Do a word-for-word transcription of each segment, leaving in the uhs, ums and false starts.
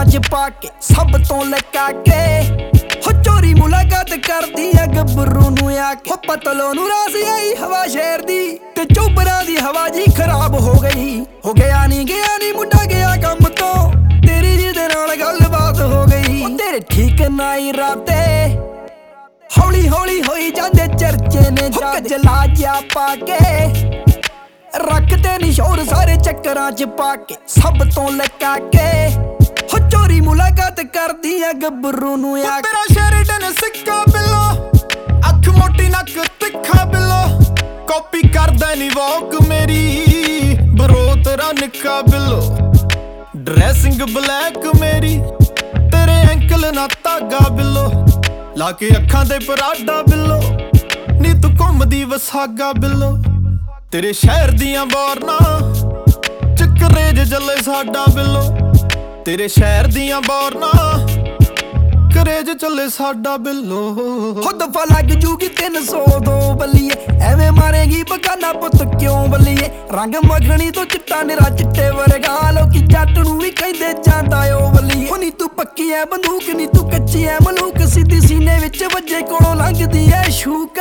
ਚੱਕਰਾਂ ਚ ਪਾ ਕੇ ਸਭ ਤੋਂ ਲਕਾ ਕੇ ਹੋ ਚੋਰੀ ਮੁਲਾਕਾਤ ਕਰਦੀ ਆ ਗੱਭਰੂ ਨੂੰ ਆ ਕੇ ਹੋ ਪਤਲੋ ਨੂੰ ਰਾਸ ਆਈ ਹਵਾ ਸ਼ਹਿਰ ਦੀ ਤੇ ਚੋਬਰਾਂ ਦੀ ਹਵਾ ਜੀ ਖਰਾਬ ਹੋ ਗਈ ਹੋ ਗਿਆ ਨਹੀਂ ਗਿਆ ਨਹੀਂ ਮੁੰਡਾ ਗਿਆ ਕੰਮ ਤੋਂ ਤੇਰੀ ਜਿਹਦੇ ਨਾਲ ਗੱਲਬਾਤ ਹੋ ਗਈ ਉਹ ਤੇਰੇ ਠੀਕ ਨਾ ਇਰਾਦੇ ਹੌਲੀ ਹੌਲੀ ਹੋਈ ਜਾਂਦੇ ਚਰਚੇ ਨੇ ਜਲਾ ਜਿਆ ਪਾ ਕੇ ਰੱਖਦੇ ਨੀ ਸ਼ੋਰ ਸਾਰੇ ਚੱਕਰਾਂ ਚ ਪਾ ਕੇ ਸਭ ਤੋਂ ਲਕਾ ਕੇ ਹੋ ਚੋਰੀ ਮੁਲਾਕਾਤ ਕਰਦੀ ਆ ਗੱਭਰੂ ਨੂੰ ਆ ਤੇਰਾ ਸ਼ੇਰਡਨ ਸਿੱਕਾ ਬਿੱਲੋ ਅੱਖ ਮੋਟੀ ਨੱਕ ਤਿੱਖਾ ਬਿੱਲੋ ਕਾਪੀ ਕਰਦਾ ਨੀ ਵੌਕ ਮੇਰੀ ਬਰੋ ਤੇਰਾ ਨਿੱਕਾ ਬਿੱਲੋ ਡਰੈਸਿੰਗ ਬਲੈਕ ਮੇਰੀ ਤੇਰੇ ਐਂਕਲ ਨਾ ਧਾਗਾ ਬਿੱਲੋ ਲਾ ਕੇ ਅੱਖਾਂ ਦੇ ਪਰਾਡਾ ਬਿੱਲੋ ਨੀ ਤੂੰ ਘੁੰਮਦੀ ਵਸਾਗਾ ਬਿੱਲੋ ਤੇਰੇ ਸ਼ਹਿਰ ਦੀਆਂ ਬੋਰਨਾ ਚੱਕਰੇ ਜੇ ਚੱਲੇ ਸਾਡਾ ਬਿੱਲੋ ਤੇਰੇ ਸ਼ਹਿਰ ਦੀਆਂ ਬੋਰਨਾ ਕਰੇਜ ਚੱਲੇ ਸਾਡਾ ਬਿੱਲੋ ਹੋ ਦਫਾ ਲੱਗ ਜੂਗੀ ਤਿੰਨ ਸੌ ਦੋ ਬੱਲੀਏ ਐਵੇਂ ਮਾਰੇਗੀ ਬਗਾਨਾ ਪੁੱਤ ਕਿਉਂ ਬੱਲੀਏ ਰੰਗ ਮੱਖਣੀ ਤੋਂ ਚਿੱਟਾ ਨਿਰਾ ਚਿੱਟੇ ਵਰਗਾ ਲੋਕੀ ਜੱਟ ਨੂੰ ਵੀ ਕਹਿੰਦੇ ਜਾਂਦਾ ਓ ਬੱਲੀਏ ਹੋ ਨੀ ਤੂੰ ਪੱਕੀ ਐ ਬੰਦੂਕ ਨੀ ਤੂੰ ਕੱਚੀ ਐ ਮਲੂਕ ਸਿੱਧੀ ਸੀਨੇ ਵਿੱਚ ਵੱਜੇ ਕੋਲੋਂ ਲੰਘਦੀ ਐ ਸ਼ੂਕ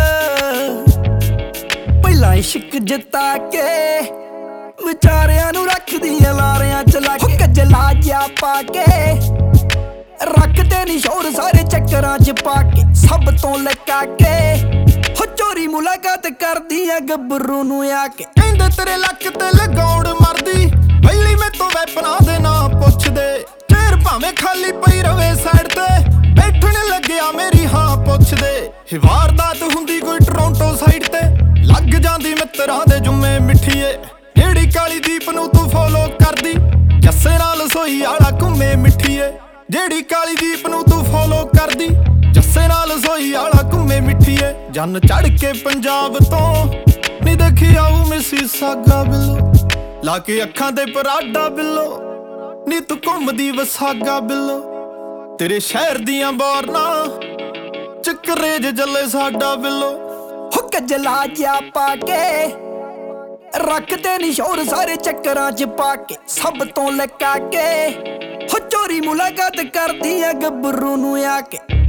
ਪਹਿਲਾਂ ਇਸ਼ਕ ਜਿੱਤਾ ਕੇ ਵਿਚਾਰਿਆਂ ਨੂੰ ਰੱਖਦੀ ਐ ਲਾਰਿਆਂ ਚ ਲਾ ਕੇ ਕੱਜਲਾ ਜਿਆ ਪਾ ਕੇ ਰੱਖਦੇ ਨੀ ਸ਼ੋਰ ਸਾਰੇ ਚੱਕਰਾਂ ਚ ਪਾ ਕੇ ਸਭ ਤੋਂ ਲਕਾ ਕੇ ਹੋ ਚੋਰੀ ਮੁਲਾਕਾਤ ਕਰਦੀ ਆ ਗੱਭਰੂ ਨੂੰ ਆ ਕੇ ਕਹਿੰਦੇ ਤੇਰੇ ਲੱਕ ਤੇ ਲਗਾਉਣ ਮਰਦੀ ਪਹਿਲੀ ਮੈਥੋਂ ਵੈਪਨਾਂ ਦੇ ਨਾਂ ਪੁੱਛਦੇ ਚੇਰ ਭਾਵੇਂ ਖਾਲੀ ਪਈ ਰਵੇ ਸਾਈਡ ਤੇ ਬੈਠਣ ਲੱਗਿਆ ਮੇਰੀ ਹਾਂ ਪੁੱਛਦੇ ਹੀ ਵਾਰਦਾਤ ਹੁੰਦੀ ਕੋਈ ਟੋਰਾਂਟੋ ਸਾਈਡ ਤੇ ਲੱਗ ਜਾਂਦੀ ਮਿੱਤਰਾਂ ਦੇ ਜੁੰਮੇ ਮਿੱਠੀਏ ਜਿਹੜੀ ਕਾਲੀ ਦੀਪ ਨੂੰ ਤੂੰ ਫੋਲੋ ਕਰਦੀ ਜੱਸੇ ਨਾਲ ਸੋਈ ਆਲਾ ਘੁੰਮੇ ਮਿੱਠੀਏ ਜਿਹੜੀ ਕਾਲੀ ਦੀਪ ਨੂੰ ਤੂੰ ਫੋਲੋ ਕਰਦੀ ਜੱਸੇ ਨਾਲ ਸੋਈ ਆਲਾ ਘੁੰਮੇ ਮਿੱਠੀਏ ਜੰਨ ਚੜ ਕੇ ਪੰਜਾਬ ਤੋਂ ਨੀ ਦੇਖੀ ਆਊ ਮਿਸੀ ਸਾਗਾ ਬਿੱਲੋ ਲਾ ਕੇ ਅੱਖਾਂ ਦੇ ਪਰਾਡਾ ਬਿੱਲੋ ਨੀ ਤੂੰ ਘੁੰਮਦੀ ਵਸਾਗਾ ਬਿੱਲੋ ਤੇਰੇ ਸ਼ਹਿਰ ਦੀਆਂ ਬੋਰਨਾ ਚੱਕਰੇ ਜੇ ਚੱਲੇ ਸਾਡਾ ਬਿੱਲੋ ਹੋ ਕੱਜਲਾ ਜਿਆ ਪਾ ਕੇ ਰੱਖਦੇ ਨੀ ਸ਼ੋਰ ਸਾਰੇ ਚੱਕਰਾਂ ਚ ਪਾ ਕੇ ਸਭ ਤੋਂ ਲਕਾ ਕੇ ਹੋ ਚੋਰੀ ਮੁਲਾਕਾਤ ਕਰਦੀ ਆ ਗੱਭਰੂ ਨੂੰ ਆ ਕੇ